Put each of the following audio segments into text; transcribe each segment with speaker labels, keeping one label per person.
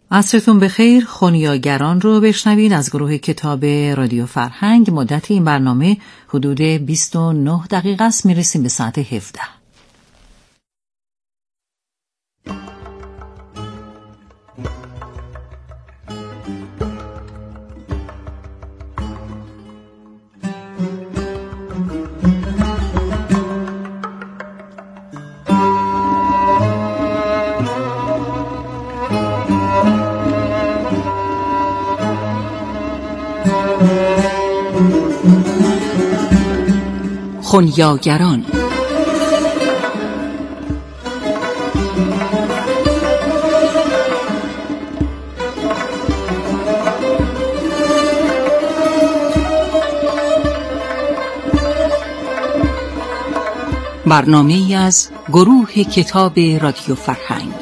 Speaker 1: عصرتون بخیر. خونیاگران رو بشنوید از گروه کتاب رادیو فرهنگ. مدت این برنامه حدود 29 دقیقه است. میرسیم به ساعت 17. خونیاگران. برنامه‌ای از گروه کتاب رادیو فرهنگ.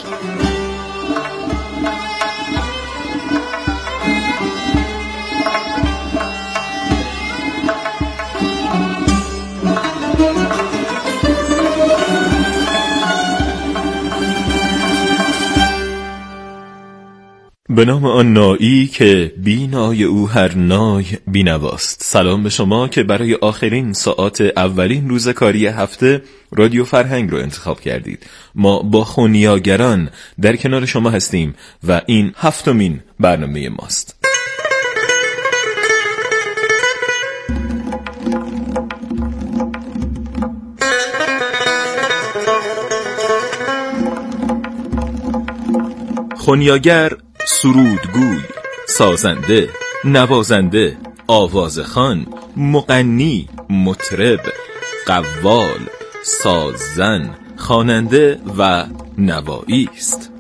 Speaker 2: به نام آن نایی که بینای او هر نای بینواست. سلام به شما که برای آخرین ساعات اولین روز کاری هفته رادیو فرهنگ رو انتخاب کردید. ما با خونیاگران در کنار شما هستیم و این 7مین برنامه ماست. خونیاگر سرودگوی، سازنده، نوازنده، آوازخوان، مغنی، مطرب، قوال، سازن، خواننده و نوایی است.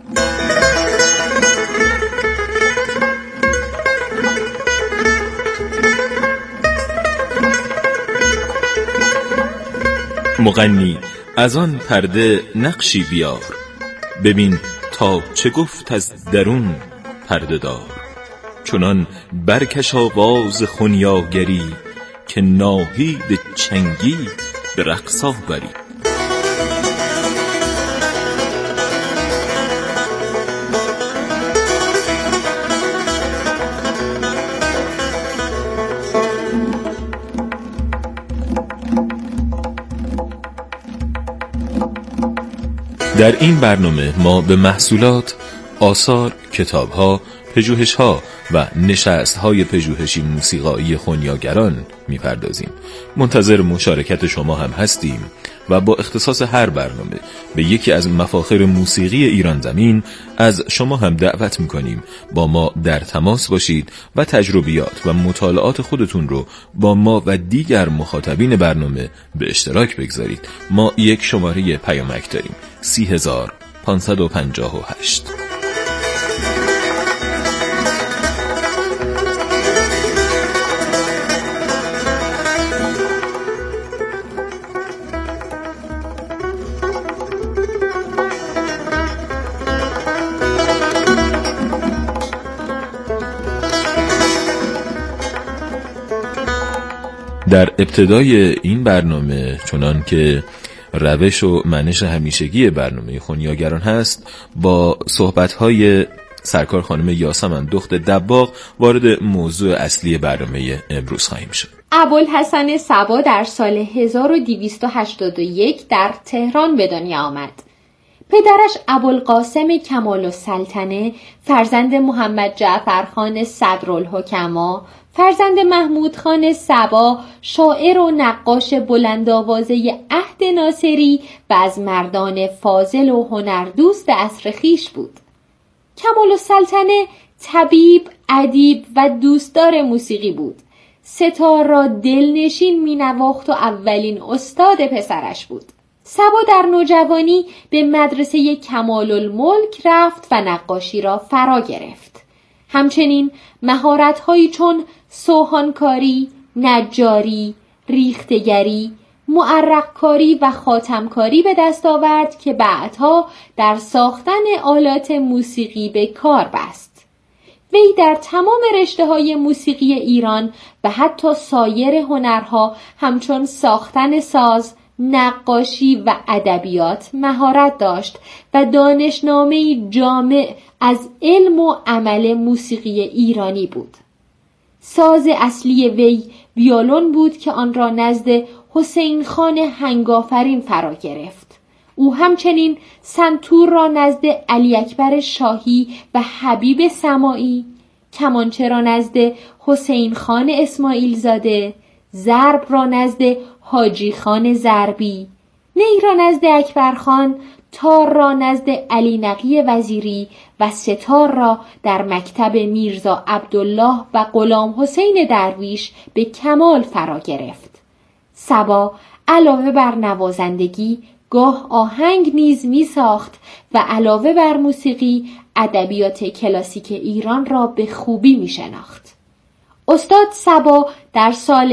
Speaker 2: مغنی از آن پرده نقشی بیار، ببین تا چه گفت از درون پرده دار. چنان برکش آواز خونیاگری که ناهید چنگی به رقص آوری. در این برنامه ما به محصولات، آثار، کتاب‌ها، پژوهش‌ها و نشست‌های پژوهشی موسیقایی خونیاگران می‌پردازیم. منتظر مشارکت شما هم هستیم و با اختصاص هر برنامه به یکی از مفاخر موسیقی ایران زمین از شما هم دعوت می‌کنیم با ما در تماس باشید و تجربیات و مطالعات خودتون رو با ما و دیگر مخاطبین برنامه به اشتراک بگذارید. ما یک شماره پیامک داریم: 30558. در ابتدای این برنامه، چنان که روش و منش همیشگی برنامه خونیاگران هست، با صحبت‌های سرکار خانم یاسمن دخت دباغ وارد موضوع اصلی برنامه امروز خواهیم شد.
Speaker 3: ابوالحسن صبا در سال 1281 در تهران به دنیا آمد. پدرش ابوالقاسم کمال‌السلطنه، فرزند محمد جعفرخان صدرالحکما، فرزند محمود خان صبا، شاعر و نقاش بلندآوازه عهد ناصری و از مردان فاضل و هنردوست عصر خویش بود. کمال‌السلطنه طبیب، ادیب و دوستدار موسیقی بود. ستار را دلنشین می‌نواخت و اولین استاد پسرش بود. صبا در نوجوانی به مدرسه کمال‌الملک رفت و نقاشی را فرا گرفت. همچنین مهارت‌هایی چون سوهانکاری، نجاری، ریختگری، معرق‌کاری و خاتمکاری به دست آورد که بعدها در ساختن آلات موسیقی به کار بست. وی در تمام رشته‌های موسیقی ایران و حتی سایر هنرها همچون ساختن ساز، نقاشی و ادبیات مهارت داشت و دانشنامه‌ای جامع از علم و عمل موسیقی ایرانی بود. ساز اصلی وی ویولون بود که آن را نزد حسین خان هنگافرین فرا گرفت. او همچنین سنتور را نزد علی اکبر شاهی و حبیب سماعی، کمانچه را نزد حسین خان اسماعیل زاده، ضرب را نزد حاجی خان ضربی، نی را نزد اکبر خان، تار را نزد علی نقی وزیری و ستار را در مکتب میرزا عبدالله و غلام حسین درویش به کمال فرا گرفت. صبا علاوه بر نوازندگی گاه آهنگ نیز می ساخت و علاوه بر موسیقی ادبیات کلاسیک ایران را به خوبی می شناخت. استاد صبا در سال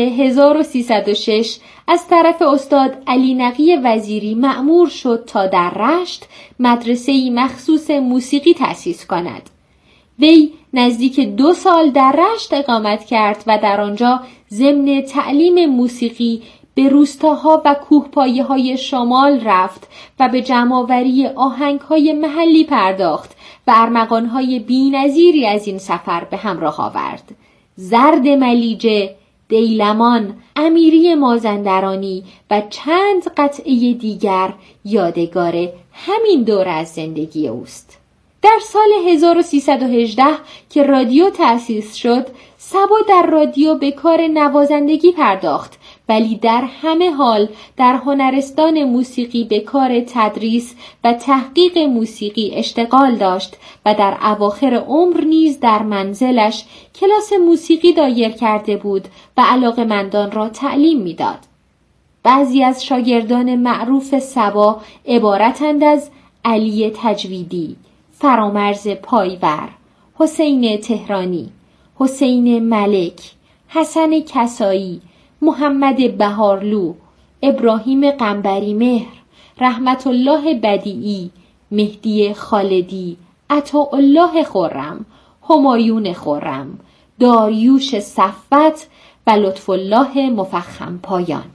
Speaker 3: 1306 از طرف استاد علی نقی وزیری مأمور شد تا در رشت مدرسه‌ای مخصوص موسیقی تأسیس کند. وی نزدیک 2 سال در رشت اقامت کرد و در آنجا ضمن تعلیم موسیقی به روستاها و کوهپایه‌های شمال رفت و به جمع‌آوری آهنگ‌های محلی پرداخت و ارمغان‌های بی‌نظیری از این سفر به همراه آورد. زرد ملیجه، دیلمان، امیری مازندرانی و چند قطعه دیگر یادگار همین دوره از زندگی اوست. در سال 1318 که رادیو تأسیس شد، صبا در رادیو به کار نوازندگی پرداخت، ولی در همه حال در هنرستان موسیقی به کار تدریس و تحقیق موسیقی اشتغال داشت و در اواخر عمر نیز در منزلش کلاس موسیقی دایر کرده بود و علاقه‌مندان را تعلیم می‌داد. بعضی از شاگردان معروف صبا عبارتند از علی تجویدی، فرامرز پایور، حسین تهرانی، حسین ملک، حسن کسایی، محمد بهارلو، ابراهیم قنبری مهر، رحمت الله بدیعی، مهدی خالدی، عطاالله خرم، همایون خرم، داریوش صفوت و لطف الله مفخم پایان.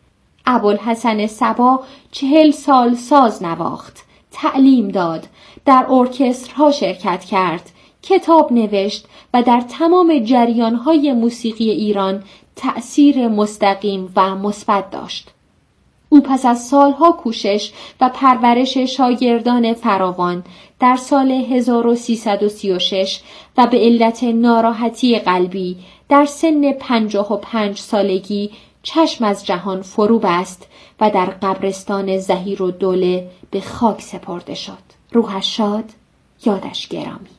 Speaker 3: ابوالحسن صبا 40 سال ساز نواخت، تعلیم داد، در ارکسترها شرکت کرد، کتاب نوشت و در تمام جریان‌های موسیقی ایران تأثیر مستقیم و مثبت داشت. او پس از سالها کوشش و پرورش شاگردان فراوان در سال 1336 و به علت ناراحتی قلبی در سن 55 سالگی چشم از جهان فرو بست و در قبرستان ظهیرالدوله به خاک سپرده شد. روحش شاد، یادش گرامی.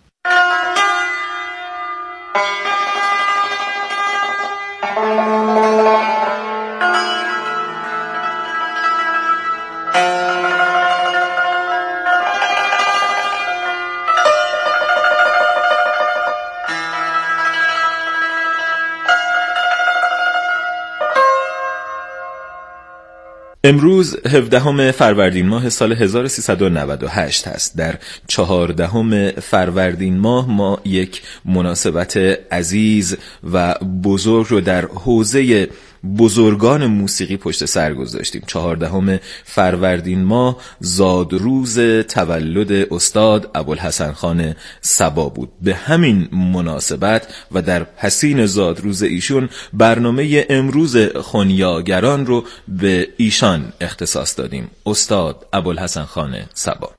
Speaker 2: امروز 17 فروردین ماه سال 1398 است. در 14 فروردین ماه ما یک مناسبت عزیز و بزرگ رو در حوزه بزرگان موسیقی پشت سر گذاشتیم. 14 فروردین ماه زادروز تولد استاد ابوالحسن خان صبا بود. به همین مناسبت و در حسین زادروز ایشون برنامه امروز خنیاگران رو به ایشان اختصاص دادیم. استاد ابوالحسن خان صبا.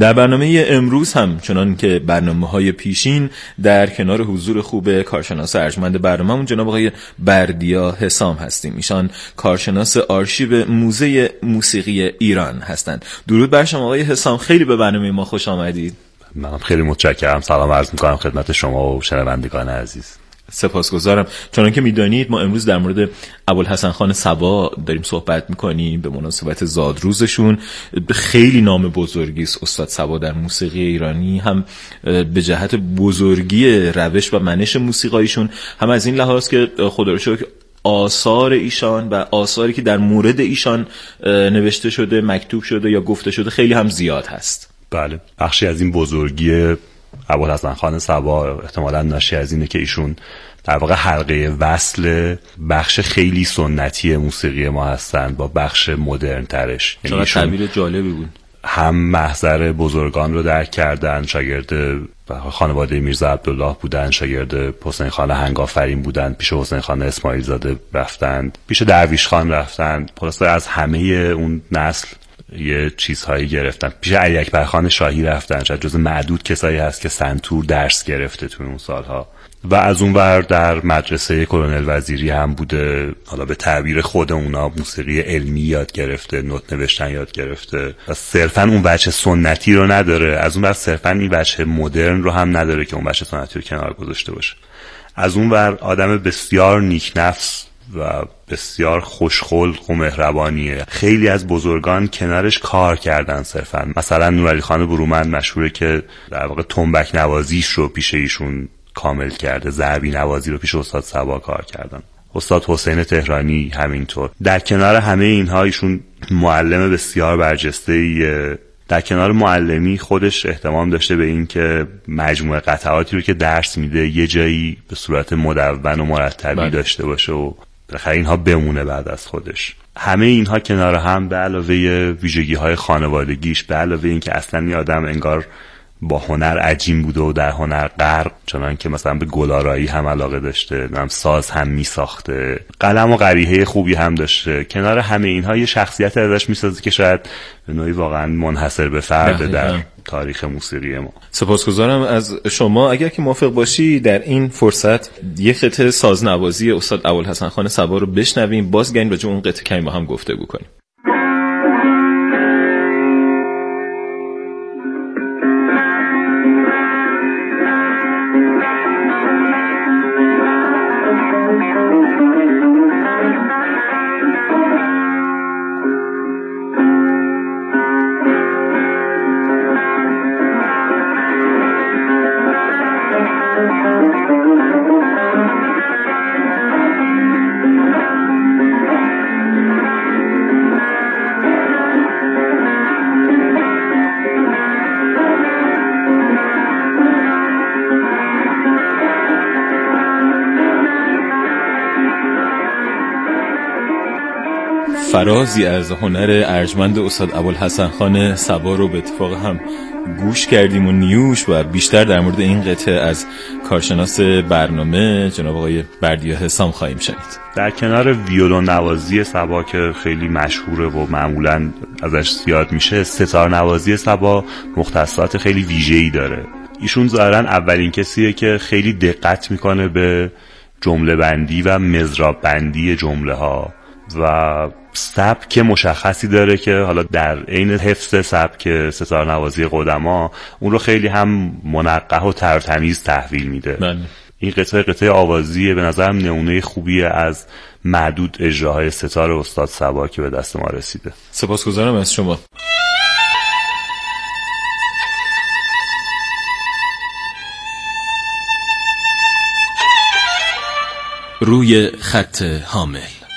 Speaker 2: در برنامه امروز هم چنان که برنامه‌های پیشین در کنار حضور خوب کارشناس ارجمند برنامه‌مون جناب آقای بردیا حسام هستیم. ایشان کارشناس آرشیو موزه موسیقی ایران هستند. درود بر شما آقای حسام، خیلی به برنامه ما خوش آمدید.
Speaker 4: من خیلی متشکرم. سلام عرض می‌کنم خدمت شما و شنوندگان عزیز.
Speaker 2: سپاسگزارم. چون که میدانید ما امروز در مورد ابوالحسن خان صبا داریم صحبت میکنیم به مناسبت زادروزشون. خیلی نام بزرگی است استاد صبا در موسیقی ایرانی، هم به جهت بزرگی روش و منش موسیقایشون، هم از این لحاظ که خدا رو شکر آثار ایشان و آثاری که در مورد ایشان نوشته شده، مکتوب شده یا گفته شده خیلی هم زیاد هست.
Speaker 4: بله، بخشی از این بزرگی ابوالحسن خان صبا احتمالاً ناشی از اینه که ایشون در واقع حلقه وصل بخش خیلی سنتی موسیقی ما هستند با بخش مدرن ترش.
Speaker 2: چقدر تعبیر جالبی بود.
Speaker 4: هم محضر بزرگان رو درک کردن، شاگرد خانواده میرزا عبدالله بودن، شاگرد حسین خان هنگافرین بودن، پیش حسین خان اسماعیل زاده رفتند، پیش درویش خان رفتند، خلاصه از همه اون نسل یه چیزهایی گرفتن. پیش علی اکبر خان شاهی رفتن، شاید جز معدود کسایی هست که سنتور درس گرفته تو اون سالها. و از اون ور در مدرسه کلونل وزیری هم بوده، حالا به تعبیر خود اونا موسیقی علمی یاد گرفته، نوت نوشتن یاد گرفته و صرفا اون وجه سنتی رو نداره، از اون ور صرفا این وجه مدرن رو هم نداره که اون وجه سنتی رو کنار گذاشته باشه. از اون ور آدم بسیار نیکنفس و بسیار خوشخلق و مهربانیه. خیلی از بزرگان کنارش کار کردن صرفا. مثلا نورعلی خان برومند مشهوره که در واقع تنبک نوازیش رو پیش ایشون کامل کرده، ضربی نوازی رو پیش استاد صبا کار کردن. استاد حسین تهرانی همینطور. در کنار همه اینها ایشون معلم بسیار برجسته‌ایه. در کنار معلمی خودش اهتمام داشته به این که مجموعه قطعاتی رو که درس میده یه جایی به صورت مدون و مرتبی داشته باشه و بالاخره اینها بمونه بعد از خودش. همه اینها کنار هم به علاوه ویژگی‌های خانوادگیش، به علاوه این که اصلا این آدم انگار با هنر عجین بوده و در هنر غرق، چنان که مثلا به گلارایی هم علاقه داشته، هم ساز هم می ساخته، قلم و قریحه خوبی هم داشته. کنار همه اینها یه شخصیت ازش میسازه که شاید به نوعی واقعا منحصر به فرد در تاریخ موسیقی ما.
Speaker 2: سپاسگزارم از شما. اگر که موافق باشی در این فرصت یک قطعه سازنوازی استاد ابوالحسن خان صبا رو بشنویم، بازگردیم راجع به اون قطعه کمی با هم گفتگو کنیم. فرازی از هنر ارجمند استاد ابوالحسن خان صبا رو به اتفاق هم گوش کردیم و نیوش و بیشتر در مورد این قطعه از کارشناس برنامه جناب آقای بردیا حسام خواهیم شنید.
Speaker 4: در کنار ویولون نوازی صبا که خیلی مشهوره و معمولاً ازش زیاد میشه، ستار نوازی صبا مختصات خیلی ویژه‌ای داره. ایشون ظاهراً اولین کسیه که خیلی دقت میکنه به جمله بندی و مضراب بندی جمله ها و سبک مشخصی داره که حالا در عین حفظ سبک ستار نوازی قدما اون رو خیلی هم منقح و ترتمیز تحویل میده. این قطعه آوازیه، به نظرم نمونه خوبیه از معدود اجراهای ستار استاد صبا که به دست ما رسیده.
Speaker 2: سپاسگزارم از شما. روی خط حامل.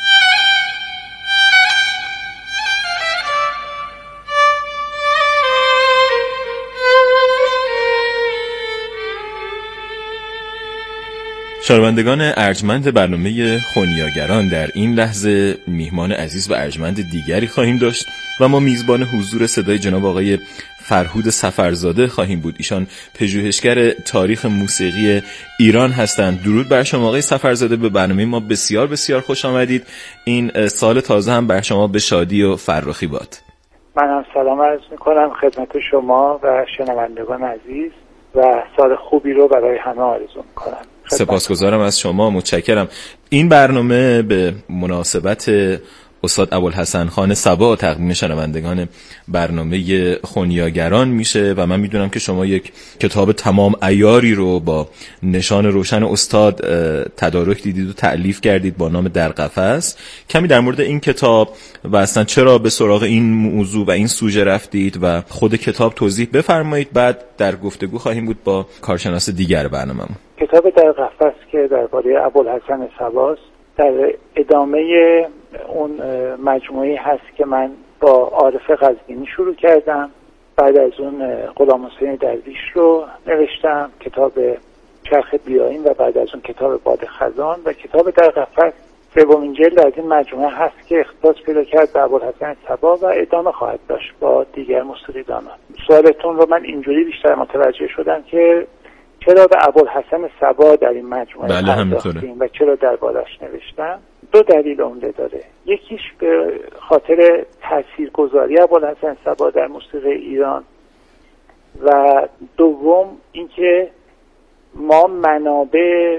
Speaker 2: شنوندگان ارجمند برنامه خونیاگران، در این لحظه میهمان عزیز و ارجمند دیگری خواهیم داشت و ما میزبان حضور صدای جناب آقای فرهود سفرزاده خواهیم بود. ایشان پژوهشگر تاریخ موسیقی ایران هستند. درود بر شما آقای سفرزاده، به برنامه ما بسیار بسیار خوش آمدید. این سال تازه هم بر شما به شادی و فرخی باد.
Speaker 5: منم سلام عرض میکنم خدمت شما و شنوندگان عزیز و سال خوبی رو برای همه آرزو میکنم.
Speaker 2: سپاسگزارم از شما، متشکرم. این برنامه به مناسبت استاد ابوالحسن خان صبا تقدیم شنوندگان برنامه خونیاگران میشه و من میدونم که شما یک کتاب تمام عیاری رو با نشان روشن استاد تدارک دیدید و تألیف کردید با نام در قفس. کمی در مورد این کتاب و اصلا چرا به سراغ این موضوع و این سوژه رفتید و خود کتاب توضیح بفرمایید، بعد در گفتگو خواهیم بود با کارشناس دیگر برنامه‌مون.
Speaker 5: کتاب در قفس که درباره ابوالحسن صباست، در ادامه اون مجموعی هست که من با عارف قزوینی شروع کردم. بعد از اون غلام حسین درویش رو نوشتم، کتاب چرخ بیاین، و بعد از اون کتاب باد خزان، و کتاب در قفس سومین جلد از این مجموعه هست که اختصاص پیدا کرد به ابوالحسن صبا و ادامه خواهد داشت با دیگر موسیقیدانان. سوالتون رو من اینجوری بیشتر متوجه شدم که چرا به ابوالحسن صبا در این مجموعه پرداختیم و چرا دربارش نوشتم. دو دلیل عمده داره. یکیش به خاطر تاثیرگذاری ابوالحسن صبا در موسیقی ایران و دوم اینکه ما منابع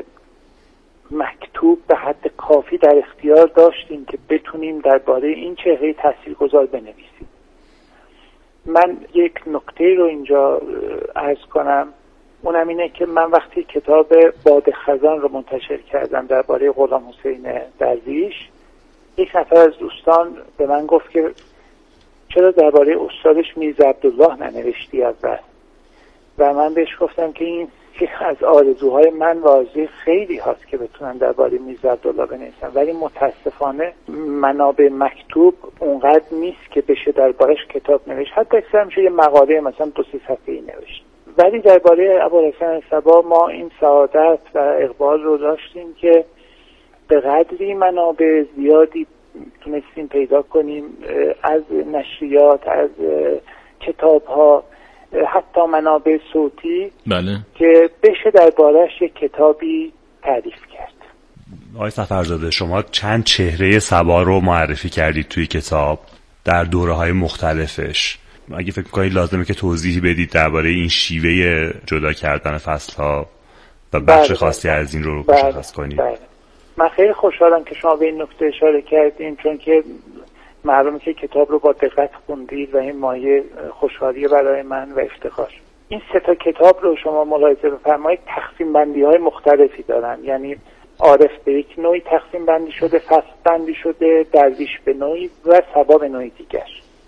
Speaker 5: مکتوب به حد کافی در اختیار داشتیم که بتونیم درباره این چهره تاثیرگذار بنویسیم. من یک نکته رو اینجا عرض کنم، اونم اینه که من وقتی کتاب باد خزان رو منتشر کردم درباره غلام حسین درویش، یک نفر از دوستان به من گفت که چرا درباره استادش میرزا عبدالله ننوشتی اول؟ و من بهش گفتم که این از آرزوهای من و آرزوی خیلی هاست که بتونن درباره میرزا عبدالله بنویسن، ولی متاسفانه منابع مکتوب اونقدر نیست که بشه دربارش کتاب نوشت. حتی اکثر میشه یه مقاله مثلا 2-3 صفحه‌ای نوشت. ولی درباره ابوالحسن صبا ما این سعادت و اقبال رو داشتیم که به قدری منابع زیادی تونستیم پیدا کنیم، از نشریات، از کتاب‌ها، حتی منابع صوتی،
Speaker 2: بله، که
Speaker 5: بشه دربارش یک کتابی تعریف کرد.
Speaker 4: آقای صفرزاده، شما چند چهره صبا رو معرفی کردید توی کتاب در دوره‌های مختلفش. اگه فکر می‌کنید لازمه که توضیحی بدید درباره این شیوه جدا کردن فصل‌ها و بخش خاصی از این رو مشخص کنید.
Speaker 5: من خیلی خوشحالم که شما به این نکته اشاره کردین، چون که معلومه که کتاب رو با دقت خوندید و این مایه خوشحالی برای من و افتخار. این 3 کتاب رو شما ملاحظه بفرمایید تقسیم بندی های مختلفی دارن، یعنی عارف به یک نوعی تقسیم بندی شده، فصل بندی شده، درویش به نوعی و صبا به نوعی دیگر.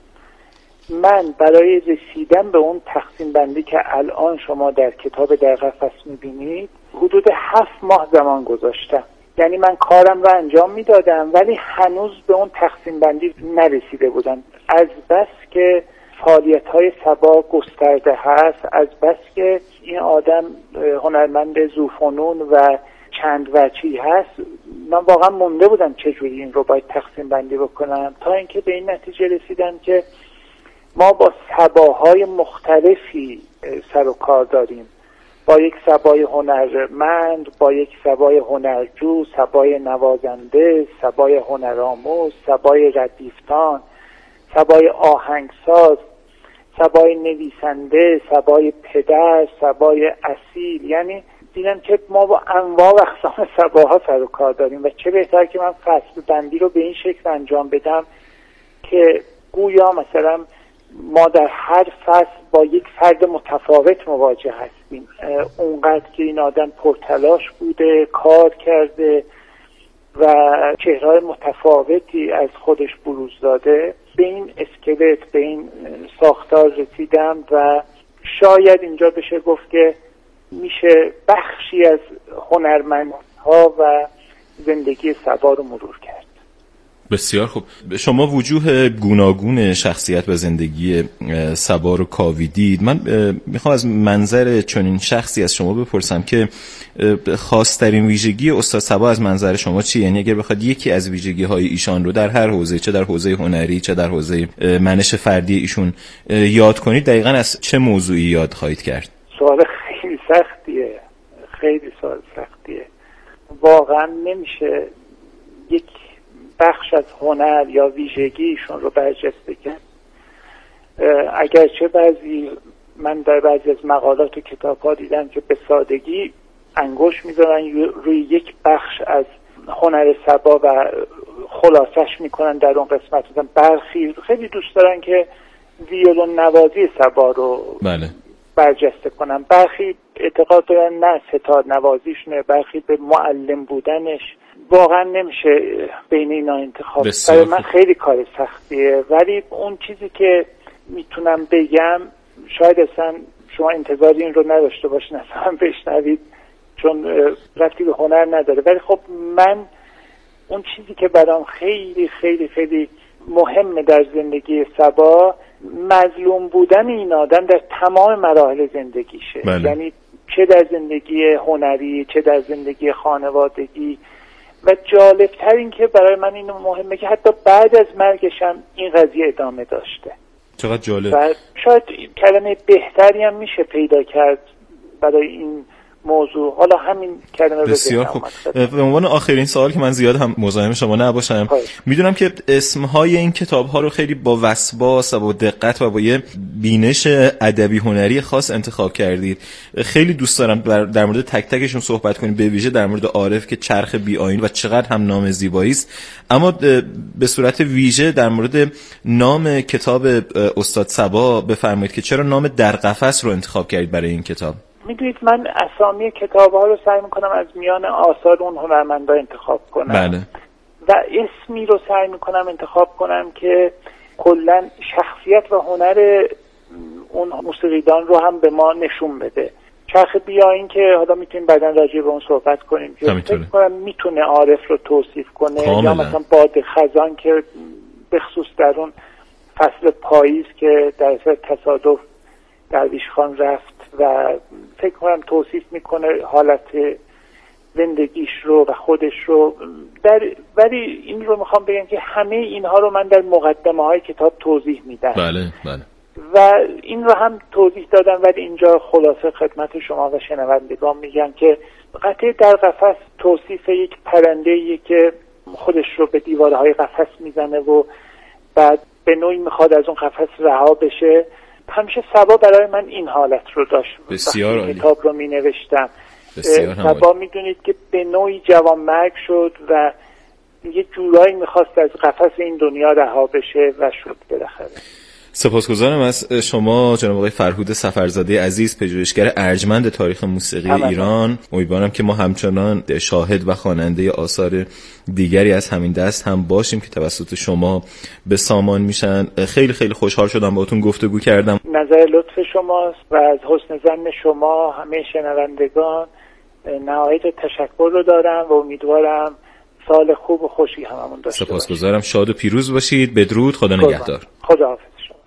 Speaker 5: من برای رسیدن به اون تقسیم بندی که الان شما در کتاب در قفس میبینید حدود 7 ماه زمان گذاشتم. یعنی من کارم رو انجام میدادم ولی هنوز به اون تقسیم بندی نرسیده بودم. از بس که فعالیت‌های صبا گسترده هست، از بس که این آدم هنرمند ذوفنون و چند وجهی هست، من واقعا مونده بودم چجوری این رو باید تقسیم بندی بکنم، تا اینکه به این نتیجه رسیدم که ما با صباهای مختلفی سر و کار داریم، با یک صبای هنرمند، با یک صبای هنرجو، صبای نوازنده، صبای هنرآموز، صبای ردیفتان، صبای آهنگساز، صبای نویسنده، صبای پدر، صبای اصیل. یعنی دیدم که ما با انواع و اقسام صباها سر و کار داریم و چه بهتر که من فصل بندی رو به این شکل انجام بدم که گویا مثلا ما در هر فصل با یک فرد متفاوت مواجه هستیم. اونقدر که این آدم پرتلاش بوده، کار کرده و چهره‌های متفاوتی از خودش بروز داده، به این اسکلت، به این ساختار رسیدم و شاید اینجا بشه گفت که میشه بخشی از هنرمندها و زندگی صبا رو مرور کرد.
Speaker 2: بسیار خوب. شما وجوه گوناگون شخصیت و زندگی صبا رو کاویدید. من میخوام از منظر چنین شخصی از شما بپرسم که خاص‌ترین ویژگی استاد صبا از منظر شما چیه؟ یعنی اگر بخواد یکی از ویژگی‌های ایشان رو در هر حوزه، چه در حوزه هنری چه در حوزه منش فردی ایشون یاد کنید، دقیقاً از چه موضوعی یاد خواهید کرد؟
Speaker 5: سوال خیلی سختیه. خیلی سوال سختیه. واقعاً نمیشه یک بخش از هنر یا ویژگیشون رو برجسته کرد. اگرچه من در بعضی از مقالات و کتاب‌ها دیدم که به سادگی انگشت می‌ذارن روی یک بخش از هنر سبا و خلاصش میکنن در اون قسمت. برخی خیلی دوست دارن که ویولون نوازی سبا رو برجسته کنن، برخی اعتقاد دارن نه ستار نوازیشونه، برخی به معلم بودنش. واقعا نمیشه بین اینا انتخاب. برای من خیلی کار سختیه، ولی اون چیزی که میتونم بگم، شاید اصلا شما انتظار این رو نداشته باشین اصلا بشنوید چون ربطی به هنر نداره، ولی خب من اون چیزی که برام خیلی خیلی خیلی مهمه در زندگی سبا، مظلوم بودن این آدم در تمام مراحل زندگیشه. یعنی چه در زندگی هنری، چه در زندگی خانوادگی، و جالبتر این که برای من اینو مهمه که حتی بعد از مرگش هم این قضیه ادامه داشته.
Speaker 2: چقدر جالب.
Speaker 5: و شاید کلمه بهتری هم میشه پیدا کرد برای این موضوع. حالا همین کلمه
Speaker 2: بسیار خوب. به عنوان آخرین سوال که من زیاد هم مزاحم شما نباشم، میدونم که اسمهای این کتاب‌ها رو خیلی با وسواس و با دقت و با یه بینش ادبی هنری خاص انتخاب کردید. خیلی دوست دارم در مورد تک تکشون صحبت کنیم، به ویژه در مورد عارف که چرخ بی‌آیین و چقدر هم نام زیبایی است. اما به صورت ویژه در مورد نام کتاب استاد صبا بفرمایید که چرا نام در قفس رو انتخاب کردید برای این کتاب؟
Speaker 5: میدونید من اسامی کتاب‌ها رو سعی میکنم از میان آثار اون هنرمندا انتخاب کنم.
Speaker 2: بله.
Speaker 5: و اسمی رو سعی میکنم انتخاب کنم که کلاً شخصیت و هنر اون موسیقیدان رو هم به ما نشون بده. چرخ بیاین که حالا میتونیم بعداً راجع به اون صحبت کنیم که فکر کنم میتونه عارف رو توصیف کنه. یا مثلا باد خزان که به خصوص در اون فصل پاییز که در اثر تصادف درویش خان رفت و فکر کنم توصیف میکنه حالت زندگیش رو و خودش رو. ولی این رو میخوام بگم که همه اینها رو من در مقدمه های کتاب توضیح میدم.
Speaker 2: بله بله.
Speaker 5: و این رو هم توضیح دادم، ولی اینجا خلاصه خدمت شما و شنوندگان میگم که قطعه در قفس توصیف یک پرنده‌ایه که خودش رو به دیوارهای قفس میزنه و بعد به نوعی میخواد از اون قفس رها بشه. همیشه صبا برای من این حالت رو داشت.
Speaker 2: بسیار عالی.
Speaker 5: کتاب رو می نوشتم. صبا میدونید که به نوعی جوانمرگ شد و یه جورایی میخواست از قفس این دنیا رها بشه و شد بالاخره.
Speaker 2: سپاسگزارم از شما جناب آقای فرهود سفرزاده عزیز، پژوهشگر ارجمند تاریخ موسیقی ایران. امیدوارم که ما همچنان شاهد و خواننده آثار دیگری از همین دست هم باشیم که توسط شما به سامان میشن. خیلی خیلی خوشحال شدم باهاتون گفتگو کردم.
Speaker 5: نظر لطف شماست و از حسن ظن شما همه شنوندگان نهایت تشکر رو دارم و امیدوارم سال خوب و خوشی هممون داشته باشیم.
Speaker 2: سپاسگزارم. شاد و پیروز باشید. بدرود. خدا نگهدار.
Speaker 5: خداحافظ.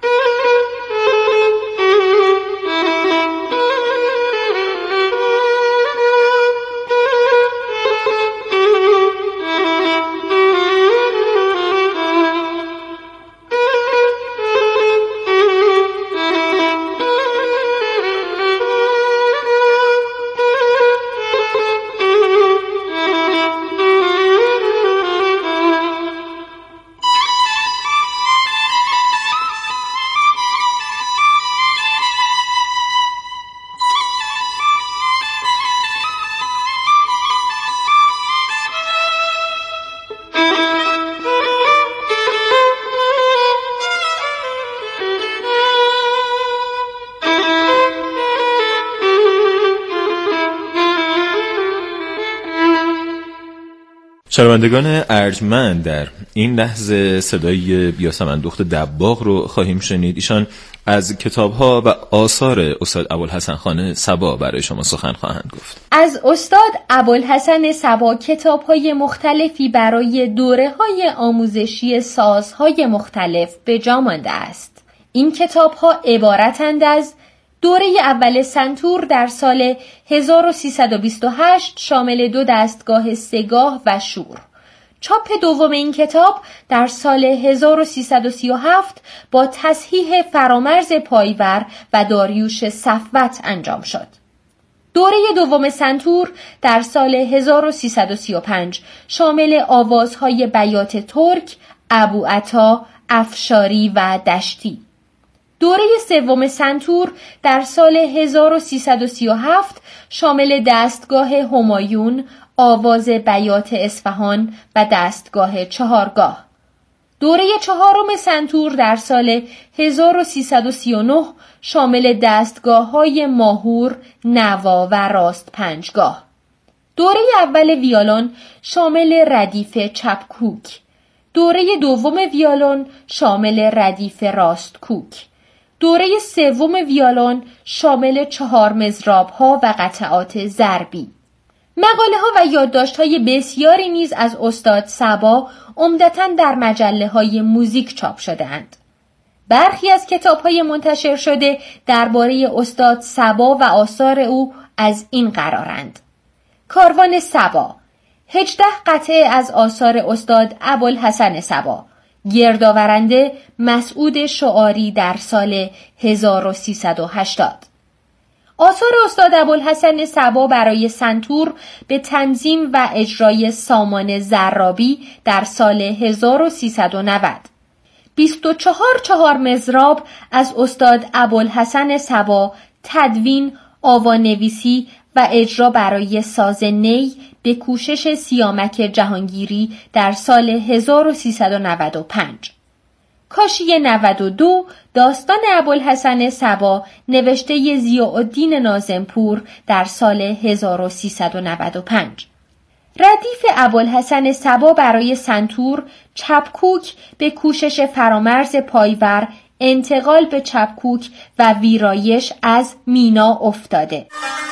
Speaker 2: شنوندگان ارجمند، در این لحظه صدای یاسمن دخت دباغ رو خواهیم شنید. ایشان از کتاب‌ها و آثار استاد ابوالحسن خان صبا برای شما سخن خواهند گفت.
Speaker 3: از استاد ابوالحسن صبا کتاب‌های مختلفی برای دوره‌های آموزشی سازهای مختلف به جا مانده است. این کتاب‌ها عبارتند از دوره اول سنتور در سال 1328 شامل 2 دستگاه سگاه و شور. چاپ دوم این کتاب در سال 1337 با تصحیح فرامرز پایور و داریوش صفوت انجام شد. دوره دوم سنتور در سال 1335 شامل آوازهای بیات ترک، ابوعطا، افشاری و دشتی. دوره سوم سنتور در سال 1337 شامل دستگاه همایون، آواز بیات اصفهان و دستگاه چهارگاه. دوره چهارم سنتور در سال 1339 شامل دستگاه‌های ماهور، نوا و راست پنجگاه. دوره اول ویولون شامل ردیف چپکوک. دوره دوم ویولون شامل ردیف راست کوک. دوره سوم ویولون شامل 4 مضراب‌ها و قطعات ضربی. مقاله‌ها و یادداشت‌های بسیاری نیز از استاد صبا عمدتاً در مجله‌های موزیک چاپ شده‌اند. برخی از کتاب‌های منتشر شده درباره استاد صبا و آثار او از این قرارند: کاروان صبا، 18 قطعه از آثار استاد ابوالحسن صبا، گردآورنده مسعود شعاری در سال 1380. آثار استاد ابوالحسن صبا برای سنتور به تنظیم و اجرای سامان زرابی در سال 1390. 24 4 مضراب از استاد ابوالحسن صبا، تدوین، آوانویسی و اجرا برای ساز نی به کوشش سیامک جهانگیری در سال 1395. کاشی 92 داستان ابوالحسن صبا نوشته ضیاءالدین ناظمپور در سال 1395. ردیف ابوالحسن صبا برای سنتور، چپکوک به کوشش فرامرز پایور، انتقال به چپکوک و ویرایش از مینا افتاده.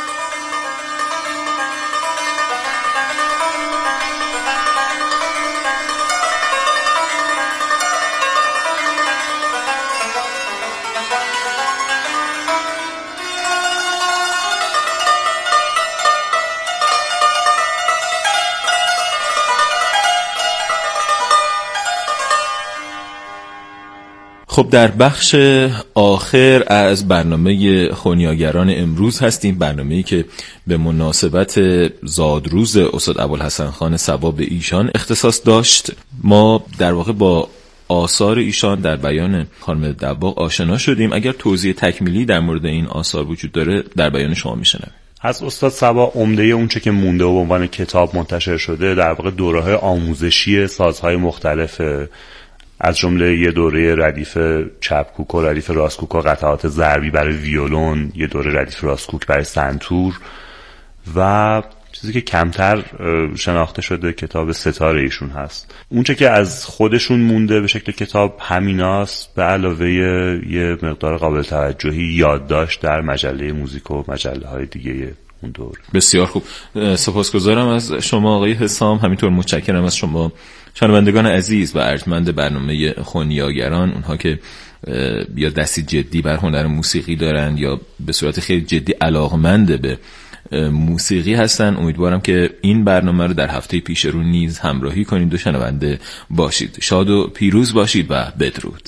Speaker 2: خب در بخش آخر از برنامه خونیاگران امروز هستیم، برنامه‌ای که به مناسبت زادروز استاد ابوالحسن خان صبا به ایشان اختصاص داشت. ما در واقع با آثار ایشان در بیان خانم دباغ آشنا شدیم. اگر توضیح تکمیلی در مورد این آثار وجود داره در بیان شما میشنویم.
Speaker 4: از استاد صبا عمده اونچه که مونده و به عنوان کتاب منتشر شده در واقع دوره‌های آموزشی سازهای مختلف، از جمله یه دوره ردیف چپکوک و ردیف راستکوک و قطعات ضربی برای ویولون، یه دوره ردیف راستکوک برای سنتور و چیزی که کمتر شناخته شده کتاب ستاره ایشون هست. اونچه که از خودشون مونده به شکل کتاب همیناست، به علاوه یه مقدار قابل توجهی یادداشت در مجله موزیک و مجله های دیگه اون دور.
Speaker 2: بسیار خوب، سپاسگزارم از شما آقای حسام، همینطور متشکرم از شما شنوندگان عزیز و ارجمند برنامه خونیاگران، اونها که یا دستی جدی بر هنر موسیقی دارند یا به صورت خیلی جدی علاقمند به موسیقی هستن. امیدوارم که این برنامه رو در هفته پیش رو نیز همراهی کنید و شنونده باشید. شاد و پیروز باشید و بدرود.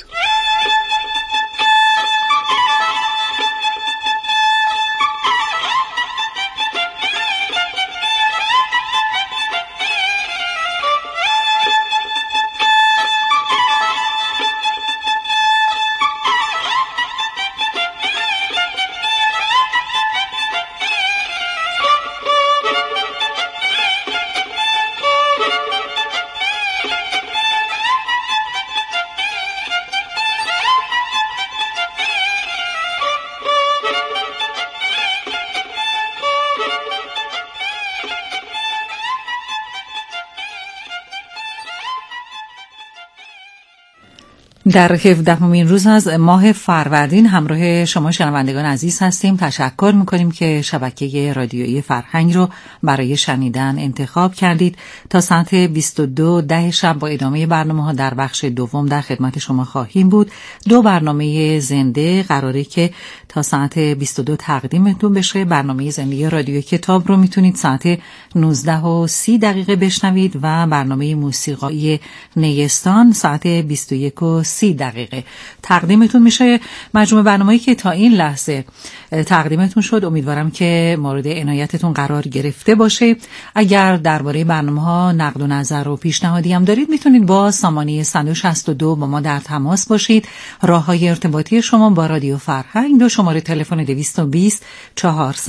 Speaker 1: در 17مین روز از ماه فروردین همراه شما شنوندگان عزیز هستیم. تشکر میکنیم که شبکه رادیویی فرهنگ رو برای شنیدن انتخاب کردید. تا ساعت 22:10 شب با ادامه برنامه‌ها در بخش دوم در خدمت شما خواهیم بود. 2 برنامه زنده قراره که تا ساعت 22 تقدیمتون بشه. برنامه زنده رادیو کتاب رو میتونید ساعت 19:30 بشنوید و برنامه موسیقایی نیستان ساعت 21:30 30 دقیقه تقدیمتون میشه. مجموع برنامه‌ای که تا این لحظه تقدیمتون شد امیدوارم که مورد عنایتتون قرار گرفته باشه. اگر درباره برنامه‌ها نقد و نظر و پیشنهادی هم دارید میتونید با سامانه 162 با ما در تماس باشید. راه‌های ارتباطی شما با رادیو فرهنگ: 2 شماره تلفن 220 400